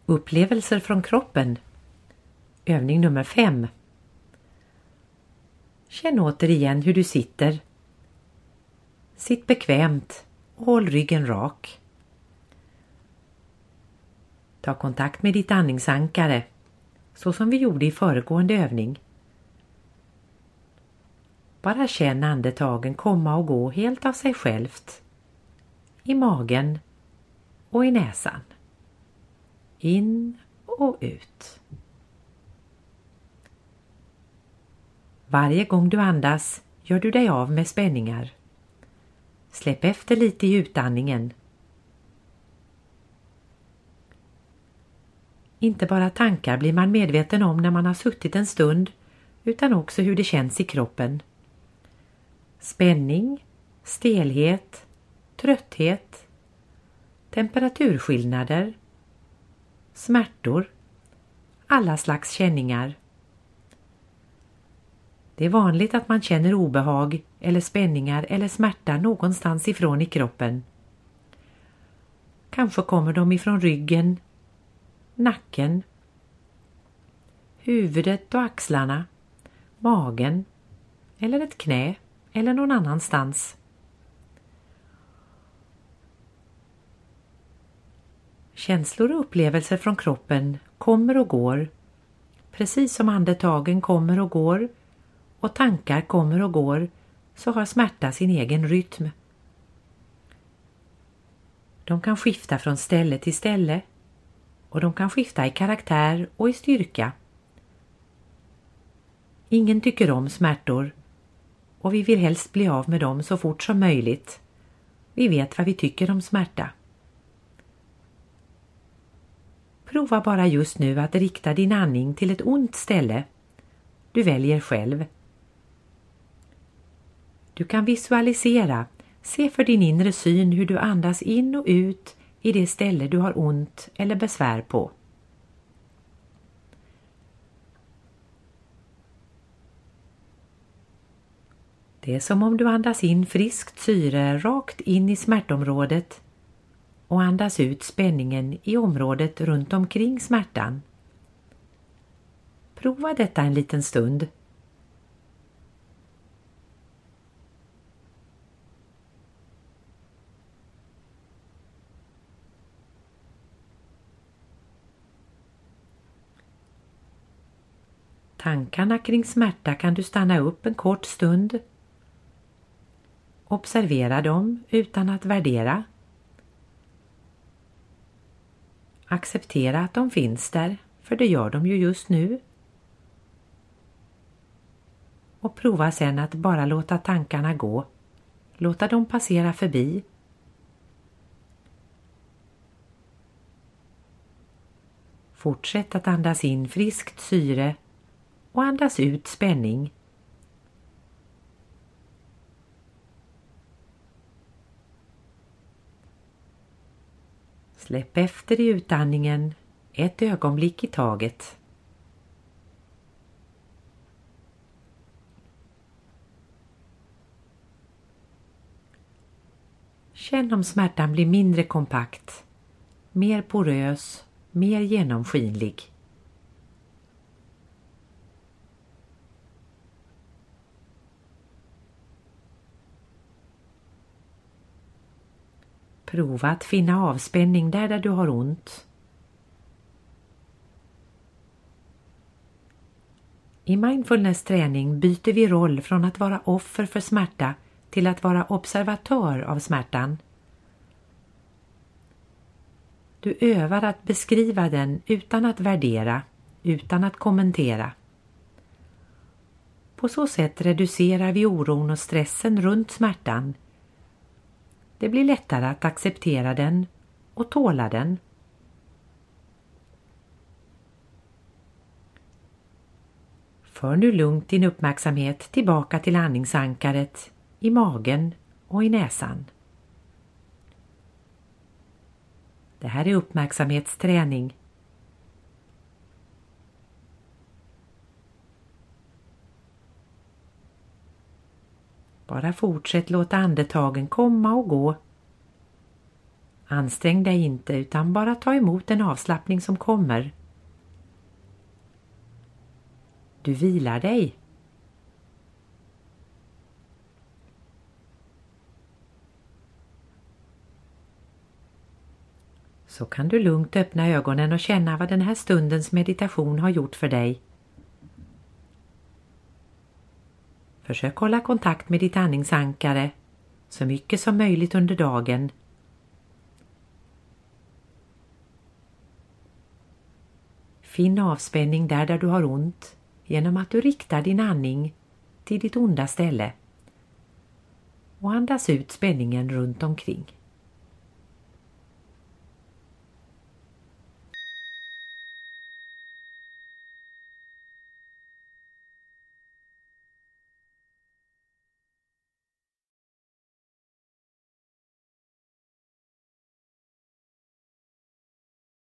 Upplevelser från kroppen. Övning nummer 5. Känn återigen hur du sitter. Sitt bekvämt och håll ryggen rak. Ta kontakt med ditt andningsankare, så som vi gjorde i föregående övning. Bara känn andetagen komma och gå helt av sig självt. I magen och i näsan. In och ut. Varje gång du andas gör du dig av med spänningar. Släpp efter lite i utandningen. Inte bara tankar blir man medveten om när man har suttit en stund, utan också hur det känns i kroppen. Spänning, stelhet, trötthet, temperaturskillnader, smärtor, alla slags känningar. Det är vanligt att man känner obehag eller spänningar eller smärta någonstans ifrån i kroppen. Kanske kommer de ifrån ryggen, nacken, huvudet och axlarna, magen eller ett knä eller någon annanstans. Känslor och upplevelser från kroppen kommer och går, precis som andetagen kommer och går och tankar kommer och går, så har smärta sin egen rytm. De kan skifta från ställe till ställe och de kan skifta i karaktär och i styrka. Ingen tycker om smärtor och vi vill helst bli av med dem så fort som möjligt. Vi vet vad vi tycker om smärta. Prova bara just nu att rikta din andning till ett ont ställe. Du väljer själv. Du kan visualisera, se för din inre syn hur du andas in och ut i det ställe du har ont eller besvär på. Det är som om du andas in friskt syre rakt in i smärtområdet och andas ut spänningen i området runt omkring smärtan. Prova detta en liten stund. Tankarna kring smärta kan du stanna upp en kort stund. Observera dem utan att värdera. Acceptera att de finns där, för det gör de ju just nu. Och prova sedan att bara låta tankarna gå. Låta dem passera förbi. Fortsätt att andas in friskt syre och andas ut spänning. Släpp efter i utandningen ett ögonblick i taget. Känn om smärtan blir mindre kompakt, mer porös, mer genomskinlig. Prova att finna avspänning där du har ont. I mindfulness-träning byter vi roll från att vara offer för smärta till att vara observatör av smärtan. Du övar att beskriva den utan att värdera, utan att kommentera. På så sätt reducerar vi oron och stressen runt smärtan. Det blir lättare att acceptera den och tåla den. För nu lugnt din uppmärksamhet tillbaka till andningsankaret i magen och i näsan. Det här är uppmärksamhetsträning. Bara fortsätt låta andetagen komma och gå. Ansträng dig inte utan bara ta emot den avslappning som kommer. Du vilar dig. Så kan du lugnt öppna ögonen och känna vad den här stundens meditation har gjort för dig. Försök hålla kontakt med ditt andningsankare så mycket som möjligt under dagen. Finn avspänning där du har ont genom att du riktar din andning till ditt onda ställe och andas ut spänningen runt omkring.